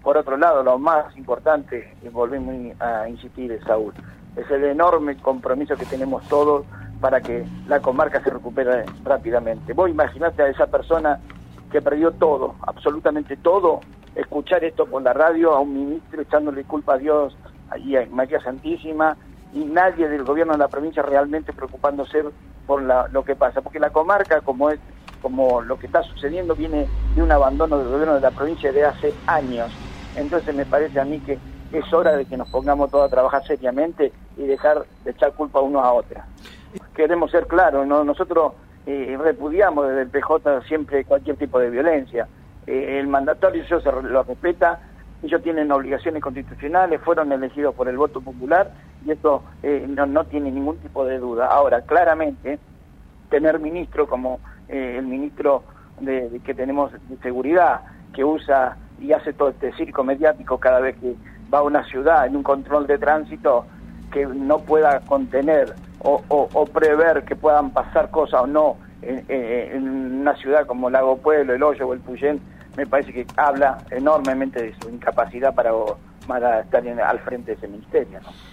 Por otro lado, lo más importante, y volvemos a insistir, Saúl, es el enorme compromiso que tenemos todos para que la comarca se recupere rápidamente. Vos imaginate a esa persona que perdió todo, absolutamente todo, escuchar esto por la radio, a un ministro echándole culpa a Dios y a María Santísima, y nadie del gobierno de la provincia realmente preocupándose por lo que pasa, porque la comarca, como lo que está sucediendo, viene de un abandono del gobierno de la provincia de hace años. Entonces me parece a mí que es hora de que nos pongamos todos a trabajar seriamente y dejar de echar culpa unos a otros. Queremos ser claros, ¿no? Nosotros repudiamos desde el PJ siempre cualquier tipo de violencia. El mandatario lo respeta, ellos tienen obligaciones constitucionales, fueron elegidos por el voto popular y esto no tiene ningún tipo de duda. Ahora, claramente, tener ministro como el ministro que tenemos de seguridad, que usa y hace todo este circo mediático cada vez que va a una ciudad en un control de tránsito, que no pueda contener o prever que puedan pasar cosas o no en una ciudad como Lago Pueblo, El Hoyo o el Puyén, me parece que habla enormemente de su incapacidad para estar al frente de ese ministerio, ¿no?